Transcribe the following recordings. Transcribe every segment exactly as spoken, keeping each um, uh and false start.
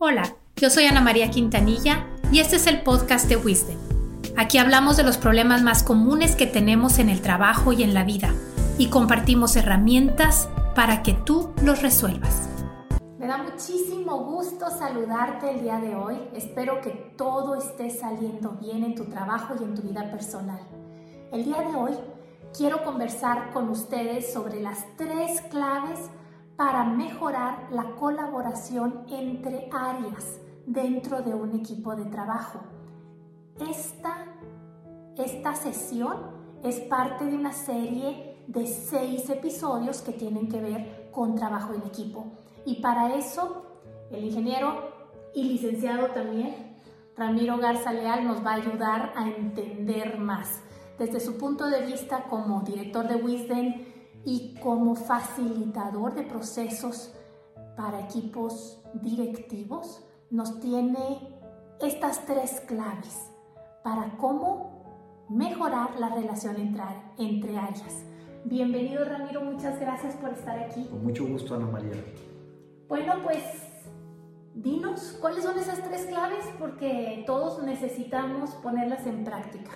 Hola, yo soy Ana María Quintanilla y este es el podcast de Wisdom. Aquí hablamos de los problemas más comunes que tenemos en el trabajo y en la vida y compartimos herramientas para que tú los resuelvas. Me da muchísimo gusto saludarte el día de hoy. Espero que todo esté saliendo bien en tu trabajo y en tu vida personal. El día de hoy quiero conversar con ustedes sobre las tres claves para mejorar la colaboración entre áreas dentro de un equipo de trabajo. Esta, esta sesión es parte de una serie de seis episodios que tienen que ver con trabajo en equipo. Y para eso, el ingeniero y licenciado también, Ramiro Garza Leal, nos va a ayudar a entender más. Desde su punto de vista como director de Wisdom y como facilitador de procesos para equipos directivos, nos tiene estas tres claves para cómo mejorar la relación entre, entre áreas. Bienvenido, Ramiro, muchas gracias por estar aquí. Con mucho gusto, Ana María. Bueno, pues dinos, ¿cuáles son esas tres claves? Porque todos necesitamos ponerlas en práctica.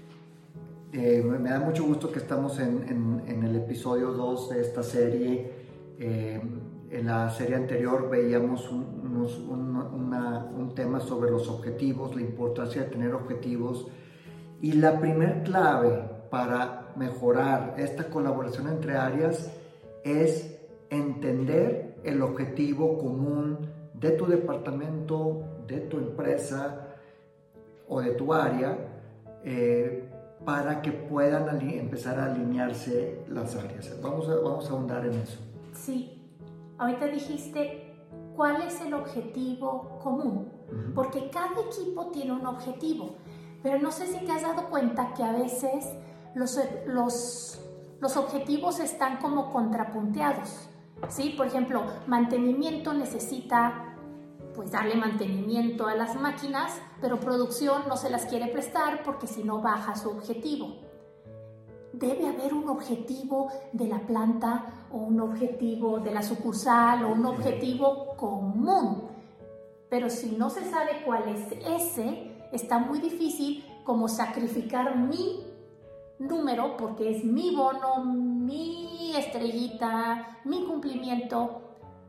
Eh, me da mucho gusto que estamos en, en, en el episodio dos de esta serie. Eh, en la serie anterior veíamos un, unos, un, una, un tema sobre los objetivos, la importancia de tener objetivos. Y la primer clave para mejorar esta colaboración entre áreas es entender el objetivo común de tu departamento, de tu empresa o de tu área, eh, para que puedan ali- empezar a alinearse las áreas. Vamos a, vamos a ahondar en eso. Sí, ahorita dijiste cuál es el objetivo común, uh-huh. Porque cada equipo tiene un objetivo, pero no sé si te has dado cuenta que a veces los, los, los objetivos están como contrapunteados, ¿sí? Por ejemplo, mantenimiento necesita pues darle mantenimiento a las máquinas, pero producción no se las quiere prestar porque si no baja su objetivo. Debe haber un objetivo de la planta o un objetivo de la sucursal o un objetivo común, pero si no se sabe cuál es ese, está muy difícil como sacrificar mi número porque es mi bono, mi estrellita, mi cumplimiento.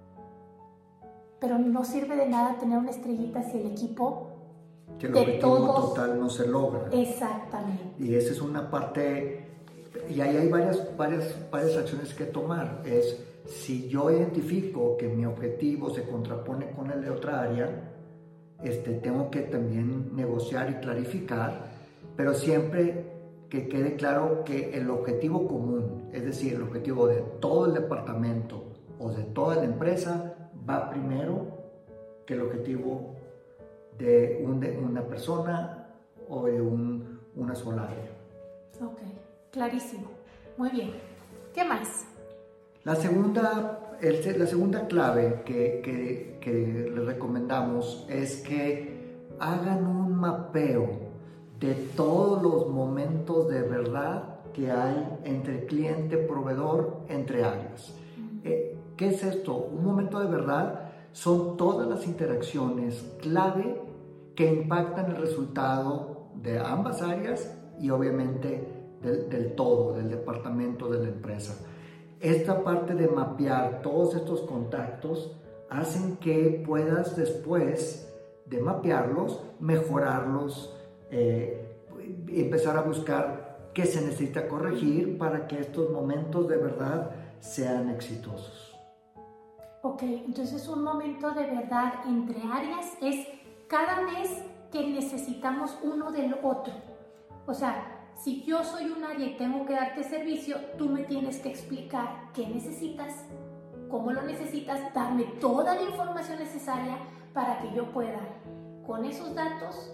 Pero no sirve de nada tener una estrellita si el equipo que el de objetivo todos... total no se logra. Exactamente. Y esa es una parte, y ahí hay varias, varias, varias acciones que tomar. Es, si yo identifico que mi objetivo se contrapone con el de otra área, este, tengo que también negociar y clarificar, pero siempre que quede claro que el objetivo común, es decir, el objetivo de todo el departamento o de toda la empresa, va primero que el objetivo de, un, de una persona o de un, una sola área. Ok, clarísimo. Muy bien. ¿Qué más? La segunda, el, la segunda clave que, que, que les recomendamos es que hagan un mapeo de todos los momentos de verdad que hay entre cliente, proveedor, entre áreas. Uh-huh. Eh, ¿Qué es esto? Un momento de verdad son todas las interacciones clave que impactan el resultado de ambas áreas y obviamente del, del todo, del departamento, de la empresa. Esta parte de mapear todos estos contactos hacen que puedas después de mapearlos, mejorarlos, eh, empezar a buscar qué se necesita corregir para que estos momentos de verdad sean exitosos. Ok, entonces un momento de verdad entre áreas es cada vez que necesitamos uno del otro. O sea, si yo soy un área y tengo que darte servicio, tú me tienes que explicar qué necesitas, cómo lo necesitas, darme toda la información necesaria para que yo pueda, con esos datos,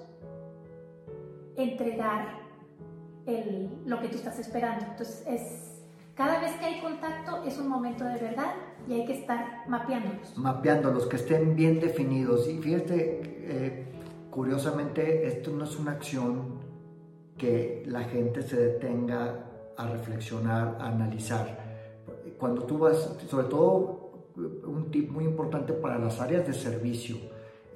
entregar el, lo que tú estás esperando. Entonces, es, cada vez que hay contacto es un momento de verdad y hay que estar mapeándolos. Mapeándolos, que estén bien definidos. Y fíjate, eh, curiosamente, esto no es una acción que la gente se detenga a reflexionar, a analizar. Cuando tú vas, sobre todo un tip muy importante para las áreas de servicio,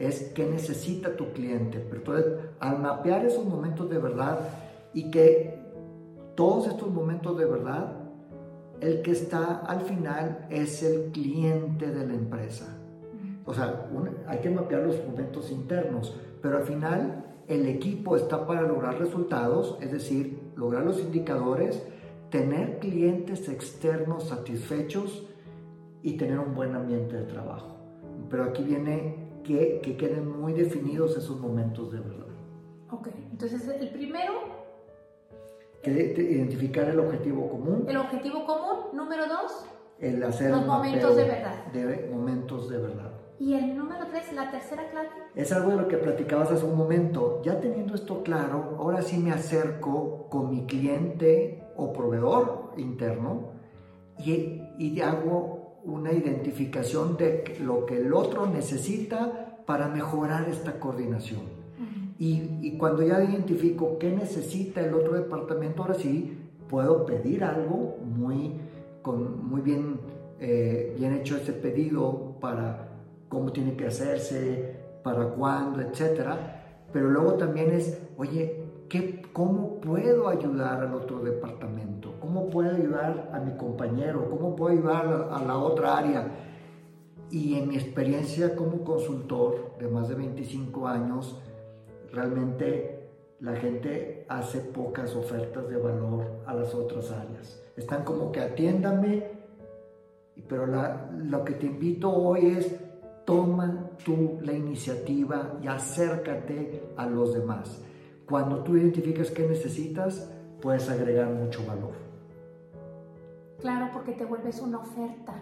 es qué necesita tu cliente. Pero entonces, al mapear esos momentos de verdad y que todos estos momentos de verdad, el que está al final es el cliente de la empresa. O sea, un, hay que mapear los momentos internos, pero al final el equipo está para lograr resultados, es decir, lograr los indicadores, tener clientes externos satisfechos y tener un buen ambiente de trabajo. Pero aquí viene que, que queden muy definidos esos momentos de verdad. Ok, entonces el primero... Que de, identificar el objetivo común. El objetivo común, número dos. El hacer los un momentos de verdad. De momentos de verdad. Y el número tres, la tercera clave. Es algo de lo que platicabas hace un momento. Ya teniendo esto claro, ahora sí me acerco con mi cliente o proveedor interno y, y hago una identificación de lo que el otro necesita para mejorar esta coordinación. Y, y cuando ya identifico qué necesita el otro departamento, ahora sí puedo pedir algo muy, con, muy bien, eh, bien hecho ese pedido para cómo tiene que hacerse, para cuándo, etcétera. Pero luego también es, oye, ¿qué, ¿cómo puedo ayudar al otro departamento? ¿Cómo puedo ayudar a mi compañero? ¿Cómo puedo ayudar a, a la otra área? Y en mi experiencia como consultor de más de veinticinco años, realmente la gente hace pocas ofertas de valor a las otras áreas. Están como que atiéndame, pero la, lo que te invito hoy es toma tú la iniciativa y acércate a los demás. Cuando tú identificas qué necesitas, puedes agregar mucho valor. Claro, porque te vuelves una oferta.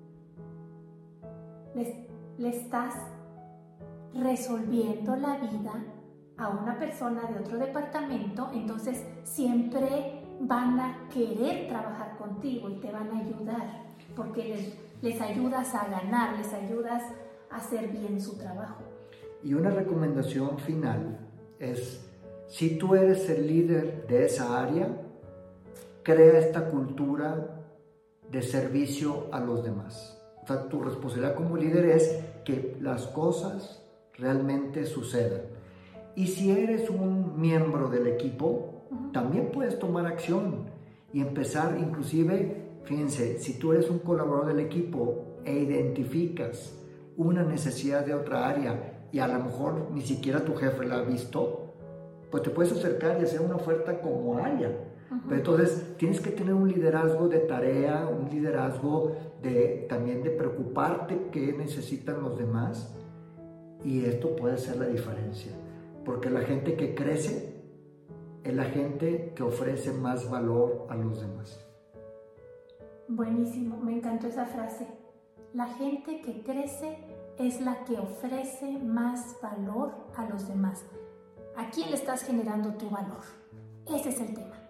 Le, le estás resolviendo la vida a una persona de otro departamento, entonces siempre van a querer trabajar contigo y te van a ayudar, porque les, les ayudas a ganar, les ayudas a hacer bien su trabajo. Y una recomendación final es, si tú eres el líder de esa área, crea esta cultura de servicio a los demás. O sea, tu responsabilidad como líder es que las cosas realmente sucedan. Y si eres un miembro del equipo, uh-huh. también puedes tomar acción y empezar, inclusive, fíjense, si tú eres un colaborador del equipo e identificas una necesidad de otra área y a lo mejor ni siquiera tu jefe la ha visto, pues te puedes acercar y hacer una oferta como área. Uh-huh. Pero entonces tienes que tener un liderazgo de tarea, un liderazgo de, también de preocuparte qué necesitan los demás, y esto puede ser la diferencia. Porque la gente que crece es la gente que ofrece más valor a los demás. Buenísimo, me encantó esa frase. La gente que crece es la que ofrece más valor a los demás. ¿A quién le estás generando tu valor? Ese es el tema.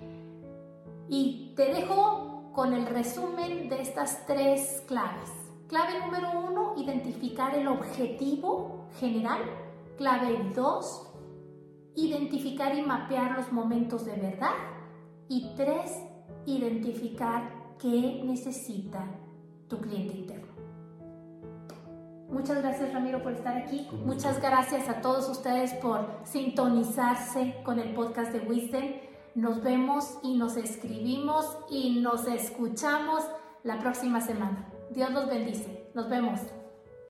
Y te dejo con el resumen de estas tres claves. Clave número uno, identificar el objetivo general. Clave dos, identificar y mapear los momentos de verdad. Y tres, identificar qué necesita tu cliente interno. Muchas gracias, Ramiro, por estar aquí. Muchas gracias a todos ustedes por sintonizarse con el podcast de Wisden. Nos vemos y nos escribimos y nos escuchamos la próxima semana. Dios los bendice. Nos vemos.